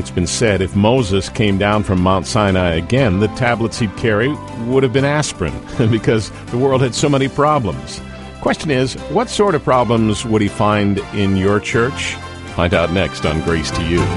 it's been said, if Moses came down from Mount Sinai again, the tablets he'd carry would have been aspirin because the world had so many problems. Question is, what sort of problems would he find in your church? Find out next on Grace to You.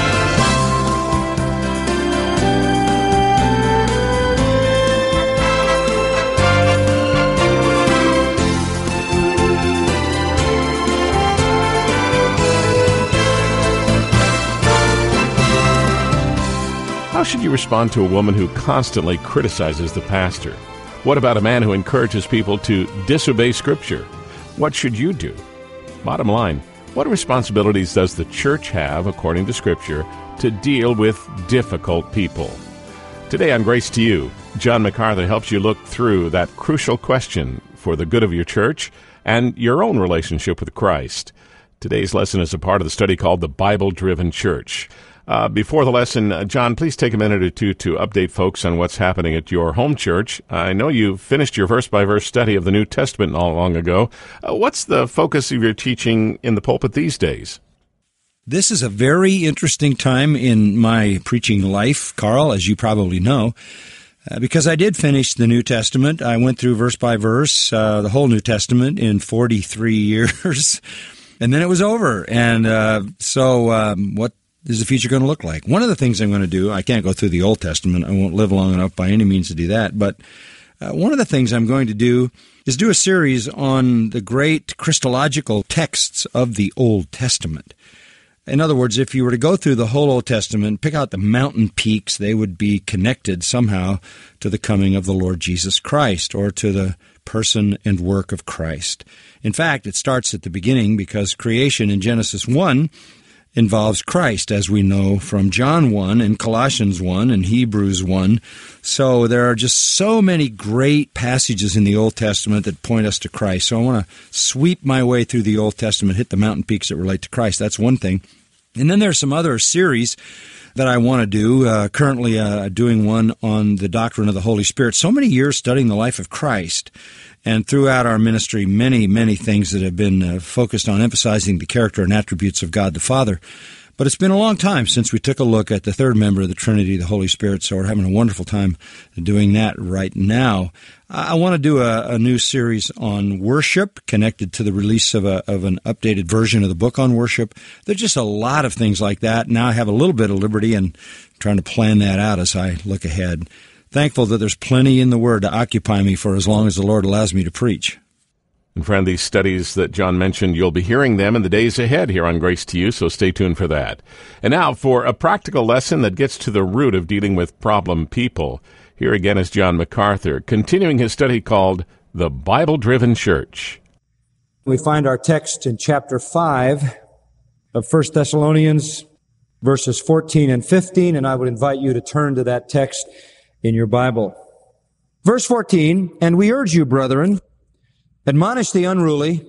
How should you respond to a woman who constantly criticizes the pastor? What about a man who encourages people to disobey Scripture? What should you do? Bottom line, what responsibilities does the church have, according to Scripture, to deal with difficult people? Today on Grace to You, John MacArthur helps you look through that crucial question for the good of your church and your own relationship with Christ. Today's lesson is a part of the study called The Bible-Driven Church. Before the lesson, John, please take a minute or two to update folks on what's happening at your home church. I know you finished your verse-by-verse study of the New Testament not long ago. What's the focus of your teaching in the pulpit these days? This is a very interesting time in my preaching life, Carl, as you probably know, because I did finish the New Testament. I went through verse by verse, the whole New Testament in 43 years, and then it was over. And so what is the future going to look like? One of the things I'm going to do, I can't go through the Old Testament. I won't live long enough by any means to do that. But one of the things I'm going to do is do a series on the great Christological texts of the Old Testament. In other words, if you were to go through the whole Old Testament, pick out the mountain peaks, they would be connected somehow to the coming of the Lord Jesus Christ or to the person and work of Christ. In fact, it starts at the beginning because creation in Genesis 1 involves Christ, as we know from John 1 and Colossians 1 and Hebrews 1. So there are just so many great passages in the Old Testament that point us to Christ. So I want to sweep my way through the Old Testament, hit the mountain peaks that relate to Christ. That's one thing. And then there's some other series that I want to do. Currently doing one on the doctrine of the Holy Spirit. So many years studying the life of Christ. And throughout our ministry, many, many things that have been focused on emphasizing the character and attributes of God the Father. But it's been a long time since we took a look at the third member of the Trinity, the Holy Spirit, so we're having a wonderful time doing that right now. I want to do a new series on worship, connected to the release of an updated version of the book on worship. There's just a lot of things like that. Now I have a little bit of liberty and trying to plan that out as I look ahead. Thankful that there's plenty in the Word to occupy me for as long as the Lord allows me to preach. And friend, these studies that John mentioned, you'll be hearing them in the days ahead here on Grace to You, so stay tuned for that. And now for a practical lesson that gets to the root of dealing with problem people. Here again is John MacArthur, continuing his study called The Bible-Driven Church. We find our text in chapter 5 of 1 Thessalonians, verses 14 and 15, and I would invite you to turn to that text in your Bible. Verse 14, "And we urge you, brethren, admonish the unruly,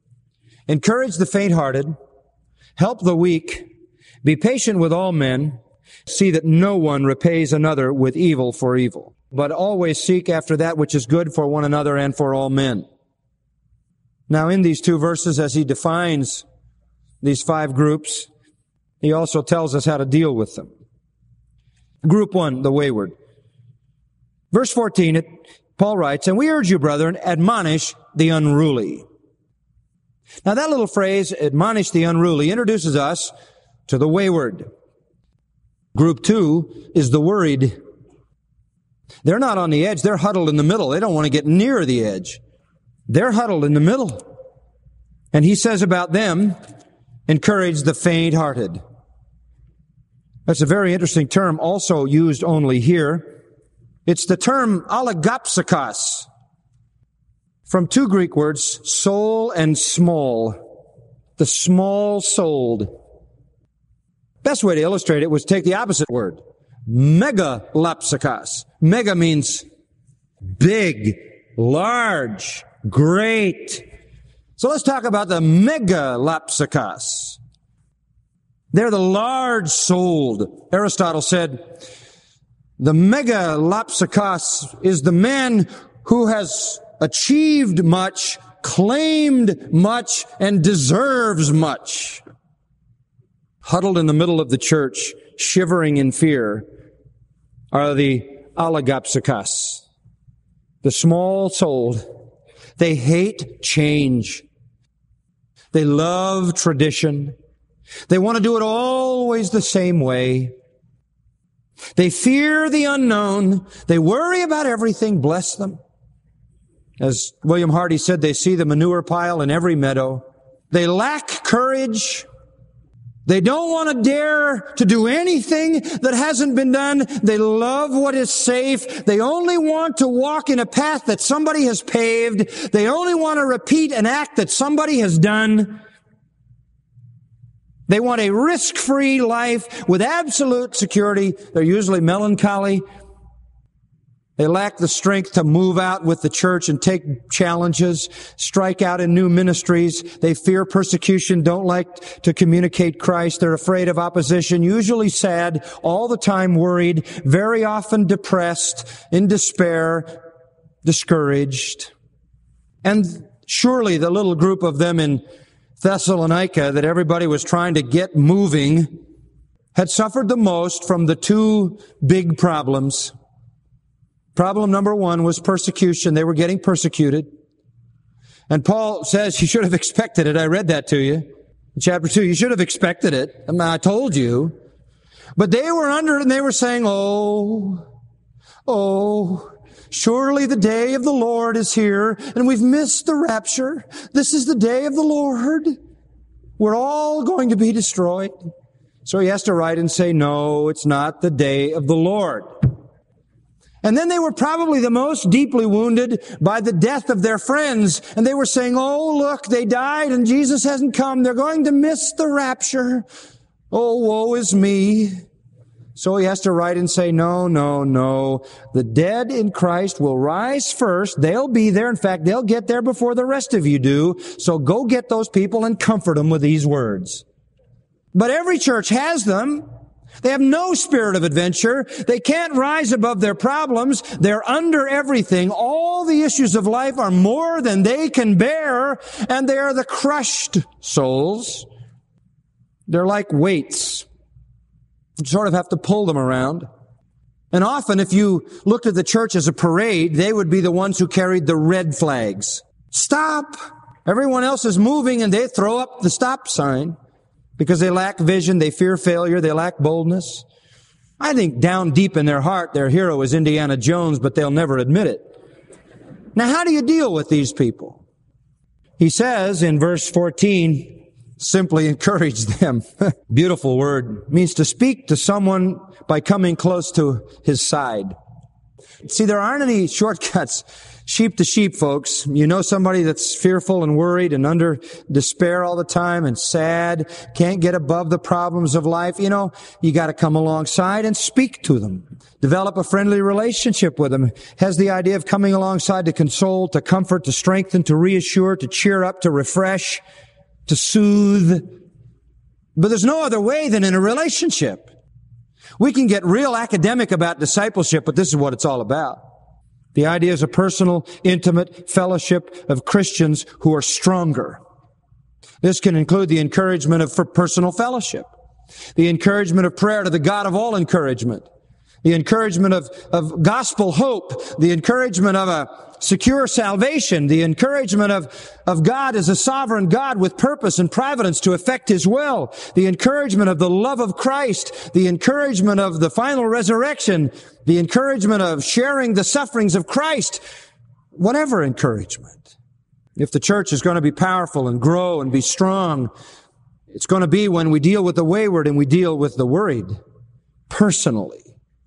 encourage the faint-hearted, help the weak, be patient with all men, see that no one repays another with evil for evil, but always seek after that which is good for one another and for all men." Now in these two verses, as he defines these 5 groups, he also tells us how to deal with them. Group 1, the wayward. Verse 14, Paul writes, "And we urge you, brethren, admonish the unruly." Now that little phrase, admonish the unruly, introduces us to the wayward. Group 2 is the worried. They're not on the edge, they're huddled in the middle. They don't want to get near the edge. They're huddled in the middle. And he says about them, encourage the faint-hearted. That's a very interesting term, also used only here. It's the term alagopsikos, from 2 Greek words, soul and small, the small-souled. Best way to illustrate it was take the opposite word, megalopsikos. Mega means big, large, great. So let's talk about the megalopsikos. They're the large-souled. Aristotle said, the megalopsikos is the man who has achieved much, claimed much, and deserves much. Huddled in the middle of the church, shivering in fear are the alagapsikas, the small-souled. They hate change. They love tradition. They want to do it always the same way. They fear the unknown. They worry about everything. Bless them. As William Hardy said, they see the manure pile in every meadow. They lack courage. They don't want to dare to do anything that hasn't been done. They love what is safe. They only want to walk in a path that somebody has paved. They only want to repeat an act that somebody has done. They want a risk-free life with absolute security. They're usually melancholy. They lack the strength to move out with the church and take challenges, strike out in new ministries. They fear persecution, don't like to communicate Christ. They're afraid of opposition, usually sad, all the time worried, very often depressed, in despair, discouraged. And surely the little group of them in Thessalonica that everybody was trying to get moving had suffered the most from the two big problems. Problem number one was persecution. They were getting persecuted. And Paul says you should have expected it. I read that to you. In chapter 2, you should have expected it. I told you. But they were under it and they were saying, surely the day of the Lord is here and we've missed the rapture. This is the day of the Lord. We're all going to be destroyed. So he has to write and say, no, it's not the day of the Lord. And then they were probably the most deeply wounded by the death of their friends. And they were saying, look, they died and Jesus hasn't come. They're going to miss the rapture. Woe is me. So he has to write and say, no. The dead in Christ will rise first. They'll be there. In fact, they'll get there before the rest of you do. So go get those people and comfort them with these words. But every church has them. They have no spirit of adventure. They can't rise above their problems. They're under everything. All the issues of life are more than they can bear, and they are the crushed souls. They're like weights. You sort of have to pull them around. And often, if you looked at the church as a parade, they would be the ones who carried the red flags. Stop! Everyone else is moving, and they throw up the stop sign. Because they lack vision, they fear failure, they lack boldness. I think down deep in their heart, their hero is Indiana Jones, but they'll never admit it. Now, how do you deal with these people? He says in verse 14, simply encourage them. Beautiful word. It means to speak to someone by coming close to his side. See, there aren't any shortcuts. Sheep to sheep, folks. You know somebody that's fearful and worried and under despair all the time and sad, can't get above the problems of life. You got to come alongside and speak to them. Develop a friendly relationship with them. Has the idea of coming alongside to console, to comfort, to strengthen, to reassure, to cheer up, to refresh, to soothe. But there's no other way than in a relationship. We can get real academic about discipleship, but this is what it's all about. The idea is a personal, intimate fellowship of Christians who are stronger. This can include the encouragement of personal fellowship, the encouragement of prayer to the God of all encouragement, the encouragement of gospel hope, the encouragement of a secure salvation, the encouragement of God as a sovereign God with purpose and providence to effect His will, the encouragement of the love of Christ, the encouragement of the final resurrection, the encouragement of sharing the sufferings of Christ, whatever encouragement. If the church is going to be powerful and grow and be strong, it's going to be when we deal with the wayward and we deal with the worried personally.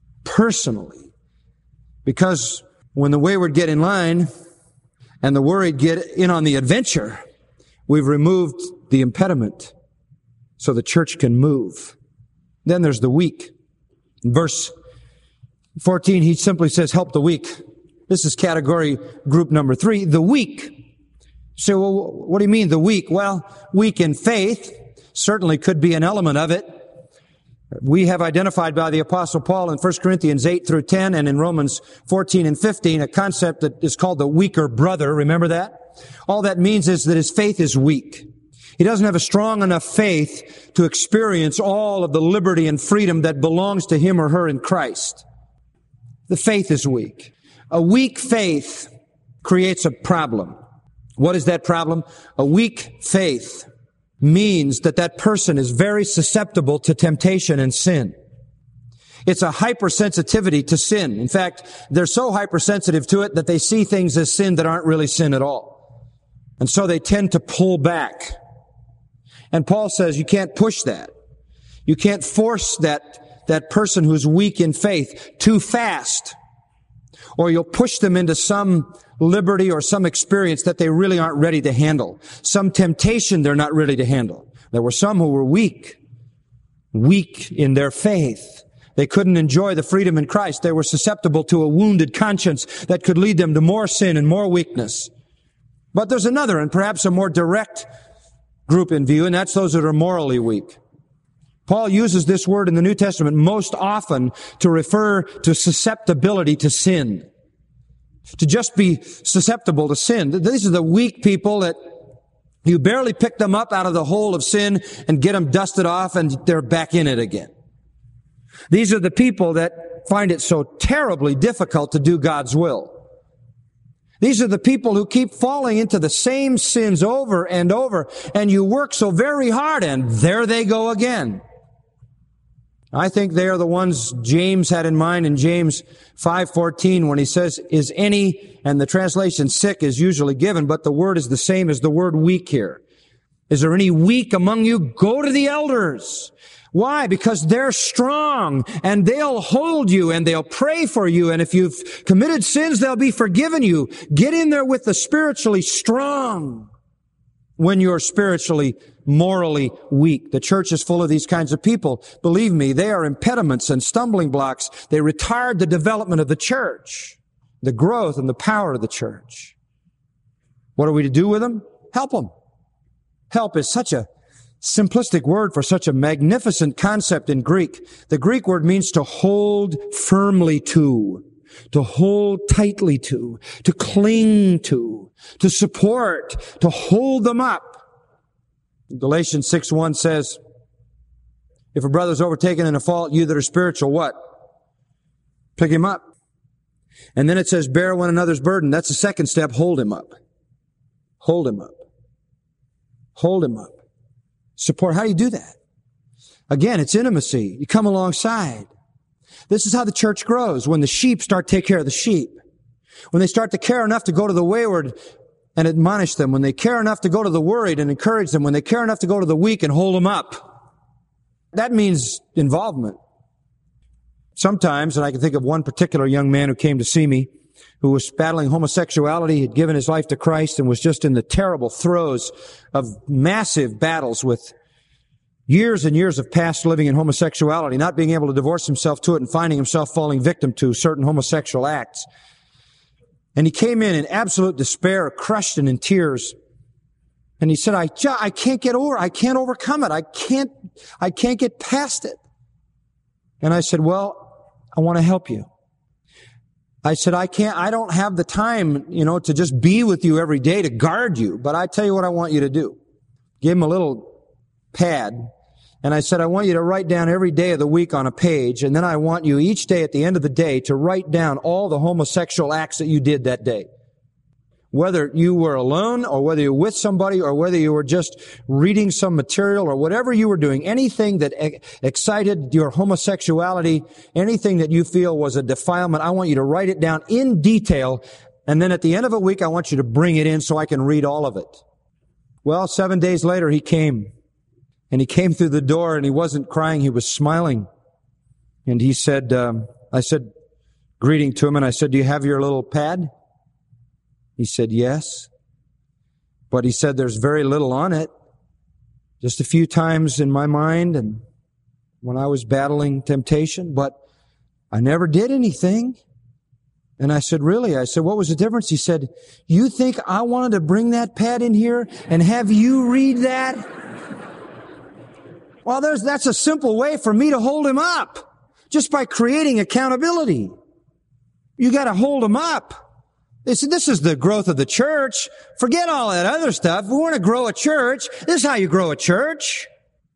Because when the wayward get in line and the worried get in on the adventure, we've removed the impediment so the church can move. Then there's the weak. In verse 14, he simply says, help the weak. This is category group number 3, the weak. So, well, what do you mean the weak? Well, weak in faith certainly could be an element of it. We have identified by the Apostle Paul in 1 Corinthians 8 through 10 and in Romans 14 and 15 a concept that is called the weaker brother. Remember that? All that means is that his faith is weak. He doesn't have a strong enough faith to experience all of the liberty and freedom that belongs to him or her in Christ. The faith is weak. A weak faith creates a problem. What is that problem? A weak faith means that that person is very susceptible to temptation and sin. It's a hypersensitivity to sin. In fact, they're so hypersensitive to it that they see things as sin that aren't really sin at all. And so they tend to pull back. And Paul says you can't push that. You can't force that person who's weak in faith too fast, or you'll push them into some liberty or some experience that they really aren't ready to handle. Some temptation they're not ready to handle. There were some who were weak in their faith. They couldn't enjoy the freedom in Christ. They were susceptible to a wounded conscience that could lead them to more sin and more weakness. But there's another and perhaps a more direct group in view, and that's those that are morally weak. Paul uses this word in the New Testament most often to refer to susceptibility to sin. To just be susceptible to sin. These are the weak people that you barely pick them up out of the hole of sin and get them dusted off and they're back in it again. These are the people that find it so terribly difficult to do God's will. These are the people who keep falling into the same sins over and over, and you work so very hard, and there they go again. I think they are the ones James had in mind in James 5:14 when he says, is any, and the translation sick is usually given, but the word is the same as the word weak here. Is there any weak among you? Go to the elders. Why? Because they're strong and they'll hold you and they'll pray for you. And if you've committed sins, they'll be forgiven you. Get in there with the spiritually strong when you're spiritually, morally weak. The church is full of these kinds of people. Believe me, they are impediments and stumbling blocks. They retard the development of the church, the growth and the power of the church. What are we to do with them? Help them. Help is such a simplistic word for such a magnificent concept in Greek. The Greek word means to hold firmly to hold tightly to cling to support, to hold them up. Galatians 6:1 says, if a brother's overtaken in a fault, you that are spiritual, what? Pick him up. And then it says, bear one another's burden. That's the second step. Hold him up. Hold him up. Hold him up. Support. How do you do that? Again, it's intimacy. You come alongside. This is how the church grows. When the sheep start to take care of the sheep. When they start to care enough to go to the wayward and admonish them. When they care enough to go to the worried and encourage them. When they care enough to go to the weak and hold them up. That means involvement. Sometimes, and I can think of one particular young man who came to see me, who was battling homosexuality, had given his life to Christ, and was just in the terrible throes of massive battles with years and years of past living in homosexuality, not being able to divorce himself to it and finding himself falling victim to certain homosexual acts. And he came in absolute despair, crushed and in tears. And he said, I can't get over, I can't overcome it. I can't get past it. And I said, well, I want to help you. I said, I don't have the time, to just be with you every day to guard you, but I tell you what I want you to do. Give him a little pad. And I said, I want you to write down every day of the week on a page. And then I want you each day at the end of the day to write down all the homosexual acts that you did that day. Whether you were alone or whether you were with somebody or whether you were just reading some material or whatever you were doing, anything that excited your homosexuality, anything that you feel was a defilement, I want you to write it down in detail. And then at the end of a week, I want you to bring it in so I can read all of it. Well, 7 days later, he came. And he came through the door and he wasn't crying, he was smiling. And he said, I said, greeting to him, and I said, do you have your little pad? He said, yes. But he said, there's very little on it. Just a few times in my mind and when I was battling temptation, but I never did anything. And I said, really? I said, what was the difference? He said, you think I wanted to bring that pad in here and have you read that? Well, that's a simple way for me to hold him up. Just by creating accountability. You got to hold him up. They said, this is the growth of the church. Forget all that other stuff. We want to grow a church. This is how you grow a church.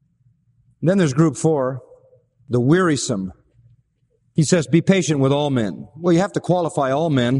And then there's group 4, the wearisome. He says, be patient with all men. Well, you have to qualify all men.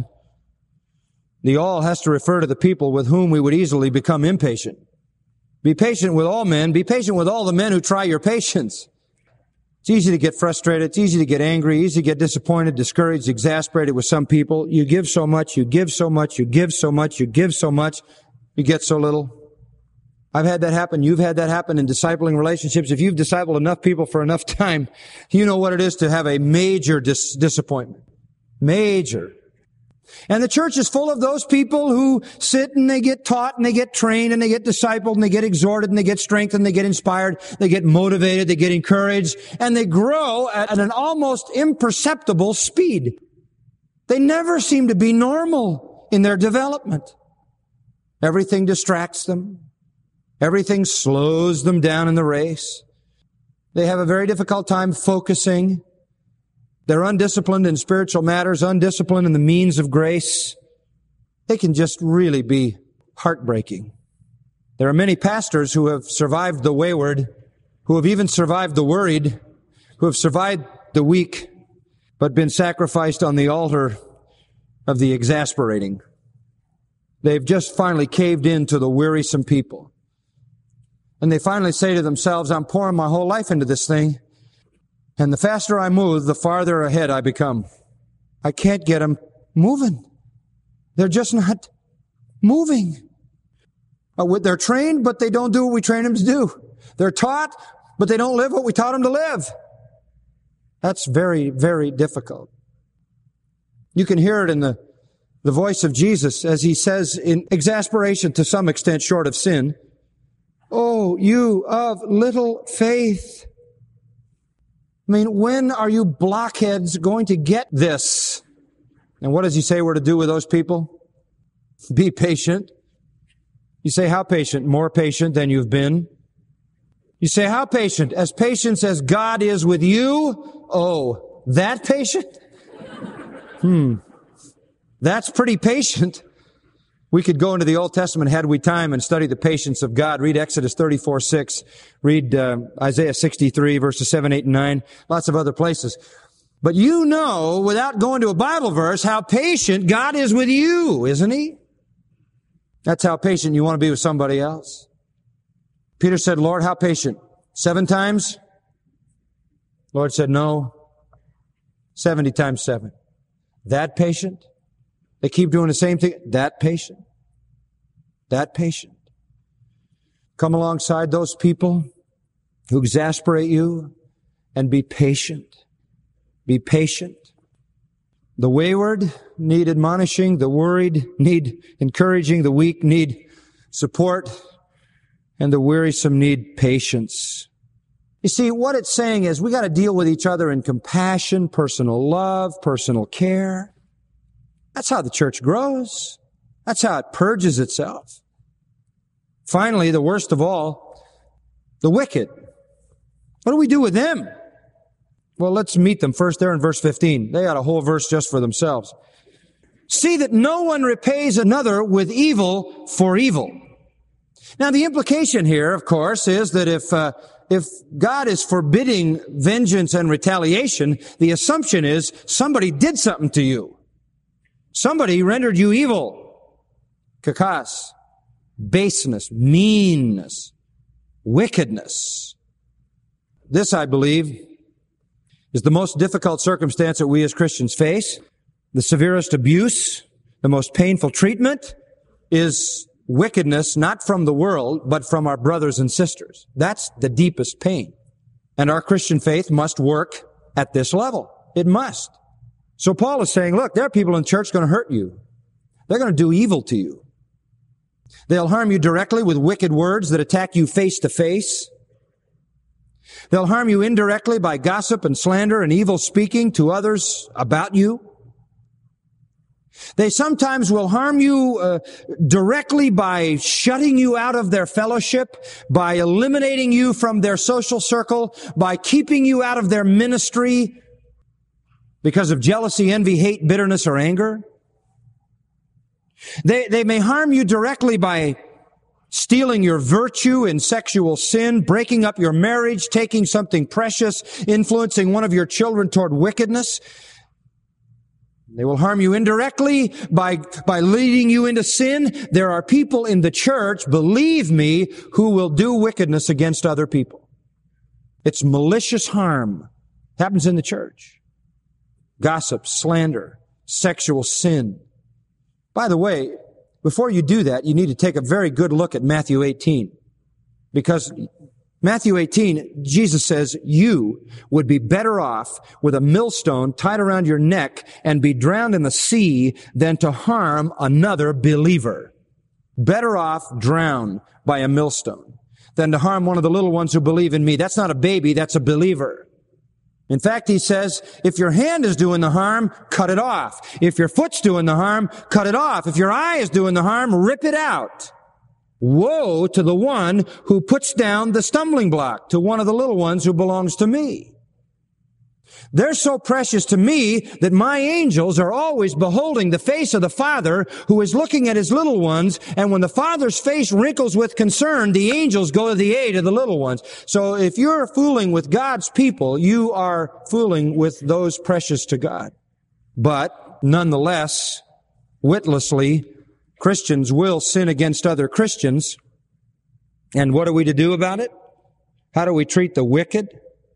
The all has to refer to the people with whom we would easily become impatient. Be patient with all men. Be patient with all the men who try your patience. It's easy to get frustrated. It's easy to get angry, easy to get disappointed, discouraged, exasperated with some people. You give so much, you give so much, you give so much, you give so much, you get so little. I've had that happen. You've had that happen in discipling relationships. If you've discipled enough people for enough time, you know what it is to have a major disappointment. Major. And the church is full of those people who sit and they get taught and they get trained and they get discipled and they get exhorted and they get strengthened, they get inspired, they get motivated, they get encouraged, and they grow at an almost imperceptible speed. They never seem to be normal in their development. Everything distracts them. Everything slows them down in the race. They have a very difficult time focusing. They're undisciplined in spiritual matters, undisciplined in the means of grace. They can just really be heartbreaking. There are many pastors who have survived the wayward, who have even survived the worried, who have survived the weak, but been sacrificed on the altar of the exasperating. They've just finally caved in to the wearisome people. And they finally say to themselves, I'm pouring my whole life into this thing. And the faster I move, the farther ahead I become. I can't get them moving. They're just not moving. They're trained, but they don't do what we train them to do. They're taught, but they don't live what we taught them to live. That's very, very difficult. You can hear it in the voice of Jesus as he says in exasperation to some extent short of sin, "Oh, you of little faith." I mean, when are you blockheads going to get this? And what does he say we're to do with those people? Be patient. You say, how patient? More patient than you've been. You say, how patient? As patient as God is with you? Oh, that patient? That's pretty patient. We could go into the Old Testament had we time and study the patience of God. Read Exodus 34:6. Read Isaiah 63, verses 7, 8, and 9. Lots of other places. But you know, without going to a Bible verse, how patient God is with you, isn't he? That's how patient you want to be with somebody else. Peter said, Lord, how patient? 7 times? Lord said, no. 70 times 7. That patient? They keep doing the same thing. That patient. That patient. Come alongside those people who exasperate you and be patient. Be patient. The wayward need admonishing. The worried need encouraging. The weak need support. And the wearisome need patience. You see, what it's saying is we got to deal with each other in compassion, personal love, personal care. That's how the church grows. That's how it purges itself. Finally, the worst of all, the wicked. What do we do with them? Well, let's meet them first there in verse 15. They got a whole verse just for themselves. See that no one repays another with evil for evil. Now, the implication here, of course, is that if God is forbidding vengeance and retaliation, the assumption is somebody did something to you. Somebody rendered you evil. Kakas, baseness, meanness, wickedness. This, I believe, is the most difficult circumstance that we as Christians face. The severest abuse, the most painful treatment is wickedness, not from the world, but from our brothers and sisters. That's the deepest pain. And our Christian faith must work at this level. It must. So Paul is saying, look, there are people in church going to hurt you. They're going to do evil to you. They'll harm you directly with wicked words that attack you face to face. They'll harm you indirectly by gossip and slander and evil speaking to others about you. They sometimes will harm you directly by shutting you out of their fellowship, by eliminating you from their social circle, by keeping you out of their ministry because of jealousy, envy, hate, bitterness, or anger. They may harm you directly by stealing your virtue in sexual sin, breaking up your marriage, taking something precious, influencing one of your children toward wickedness. They will harm you indirectly by leading you into sin. There are people in the church, believe me, who will do wickedness against other people. It's malicious harm. It happens in the church. Gossip, slander, sexual sin. By the way, before you do that, you need to take a very good look at Matthew 18. Because Matthew 18, Jesus says, you would be better off with a millstone tied around your neck and be drowned in the sea than to harm another believer. Better off drowned by a millstone than to harm one of the little ones who believe in me. That's not a baby, that's a believer. In fact, he says, if your hand is doing the harm, cut it off. If your foot's doing the harm, cut it off. If your eye is doing the harm, rip it out. Woe to the one who puts down the stumbling block to one of the little ones who belongs to me. They're so precious to me that my angels are always beholding the face of the Father who is looking at his little ones, and when the Father's face wrinkles with concern, the angels go to the aid of the little ones. So if you're fooling with God's people, you are fooling with those precious to God. But nonetheless, witlessly, Christians will sin against other Christians. And what are we to do about it? How do we treat the wicked?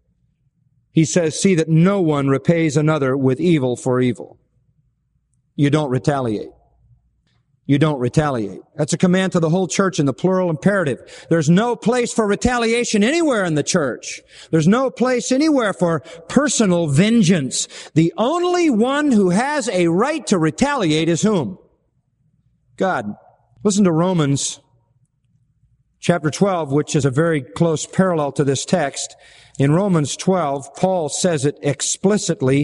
He says, see that no one repays another with evil for evil. You don't retaliate. You don't retaliate. That's a command to the whole church in the plural imperative. There's no place for retaliation anywhere in the church. There's no place anywhere for personal vengeance. The only one who has a right to retaliate is whom? God. Listen to Romans chapter 12, which is a very close parallel to this text. In Romans 12, Paul says it explicitly.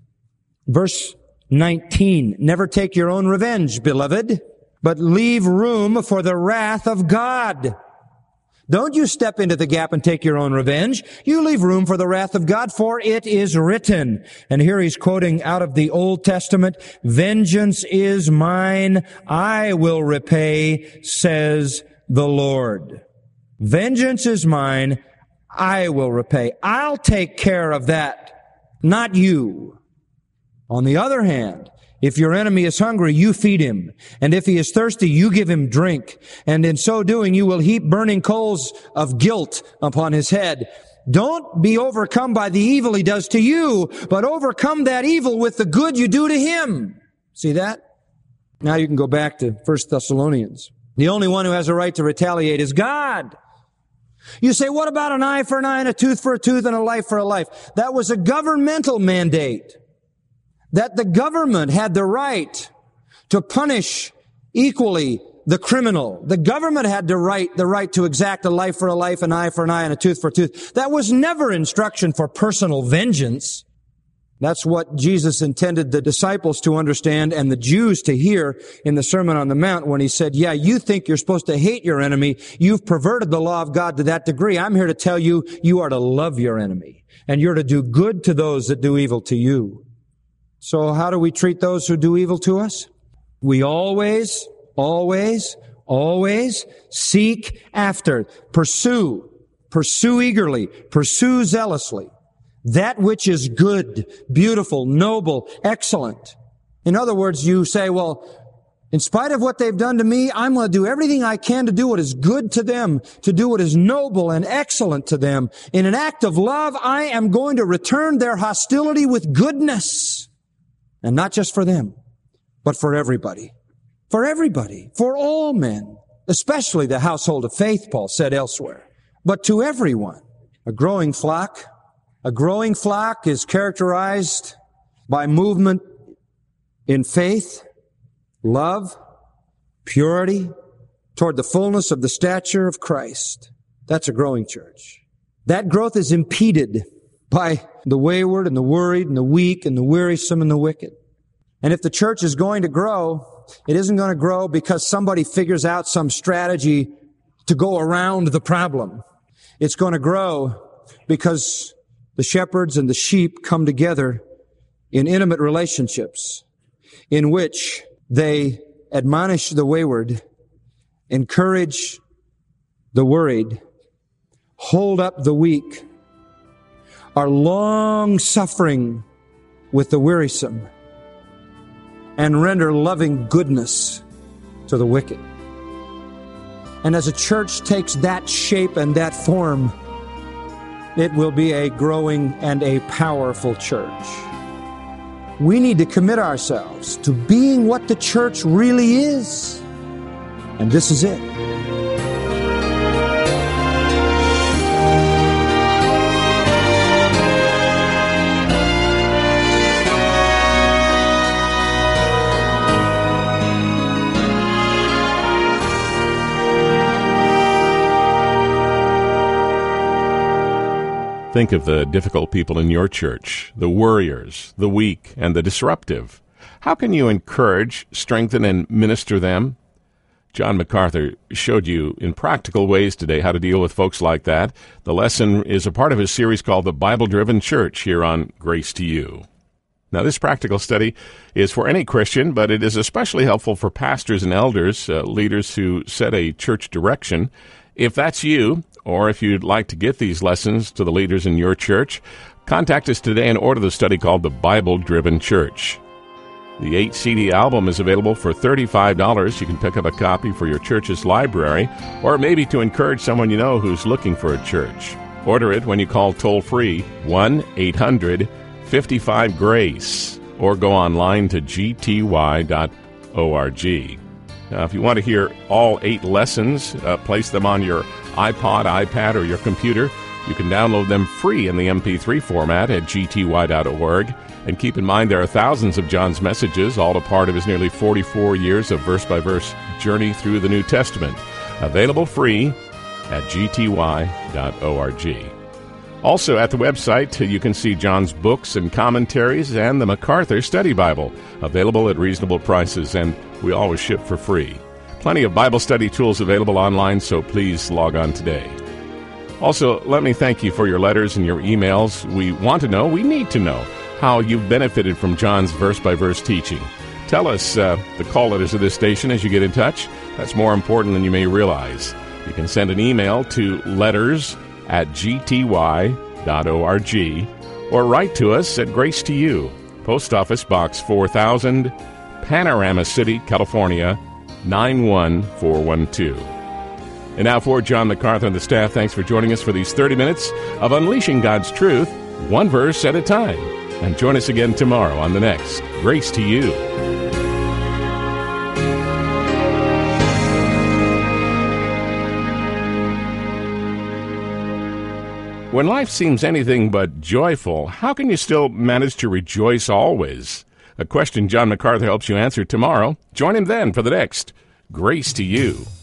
Verse 19, never take your own revenge, beloved, but leave room for the wrath of God. Don't you step into the gap and take your own revenge. You leave room for the wrath of God, for it is written. And here he's quoting out of the Old Testament, vengeance is mine, I will repay, says the Lord. Vengeance is mine, I will repay. I'll take care of that, not you. On the other hand, if your enemy is hungry, you feed him. And if he is thirsty, you give him drink. And in so doing, you will heap burning coals of guilt upon his head. Don't be overcome by the evil he does to you, but overcome that evil with the good you do to him. See that? Now you can go back to 1 Thessalonians. The only one who has a right to retaliate is God. You say, what about an eye for an eye and a tooth for a tooth and a life for a life? That was a governmental mandate. That the government had the right to punish equally the criminal. The government had the right to exact a life for a life, an eye for an eye, and a tooth for a tooth. That was never instruction for personal vengeance. That's what Jesus intended the disciples to understand and the Jews to hear in the Sermon on the Mount when he said, yeah, you think you're supposed to hate your enemy. You've perverted the law of God to that degree. I'm here to tell you, you are to love your enemy, and you're to do good to those that do evil to you. So how do we treat those who do evil to us? We always seek after, pursue eagerly, pursue zealously that which is good, beautiful, noble, excellent. In other words, you say, well, in spite of what they've done to me, I'm going to do everything I can to do what is good to them, to do what is noble and excellent to them. In an act of love, I am going to return their hostility with goodness. And not just for them, but for everybody. For everybody. For all men. Especially the household of faith, Paul said elsewhere. But to everyone. A growing flock is characterized by movement in faith, love, purity, toward the fullness of the stature of Christ. That's a growing church. That growth is impeded by the wayward and the worried and the weak and the wearisome and the wicked. And if the church is going to grow, it isn't going to grow because somebody figures out some strategy to go around the problem. It's going to grow because the shepherds and the sheep come together in intimate relationships in which they admonish the wayward, encourage the worried, hold up the weak, are long-suffering with the wearisome, and render loving goodness to the wicked. And as a church takes that shape and that form, it will be a growing and a powerful church. We need to commit ourselves to being what the church really is. And this is it. Think of the difficult people in your church, the worriers, the weak, and the disruptive. How can you encourage, strengthen, and minister them? John MacArthur showed you in practical ways today how to deal with folks like that. The lesson is a part of his series called The Bible-Driven Church here on Grace to You. Now, this practical study is for any Christian, but it is especially helpful for pastors and elders, leaders who set a church direction. If that's you, or if you'd like to get these lessons to the leaders in your church, contact us today and order the study called The Bible-Driven Church. The 8-CD album is available for $35. You can pick up a copy for your church's library, or maybe to encourage someone you know who's looking for a church. Order it when you call toll-free 1-800-55-GRACE, or go online to gty.org. Now, if you want to hear all 8 lessons, place them on your iPod, iPad, or your computer. You can download them free in the MP3 format at gty.org. And keep in mind there are thousands of John's messages, all a part of his nearly 44 years of verse-by-verse journey through the New Testament. Available free at gty.org. Also at the website, you can see John's books and commentaries and the MacArthur Study Bible, available at reasonable prices, and we always ship for free. Plenty of Bible study tools available online, so please log on today. Also, let me thank you for your letters and your emails. We want to know, we need to know, how you've benefited from John's verse-by-verse teaching. Tell us the call letters of this station as you get in touch. That's more important than you may realize. You can send an email to letters@gty.org or write to us at Grace to You, Post Office Box 4000, Panorama City, California, 91412. And now for John MacArthur and the staff, thanks for joining us for these 30 minutes of Unleashing God's Truth, one verse at a time. And join us again tomorrow on the next Grace to You. When life seems anything but joyful, how can you still manage to rejoice always? A question John MacArthur helps you answer tomorrow. Join him then for the next Grace to You.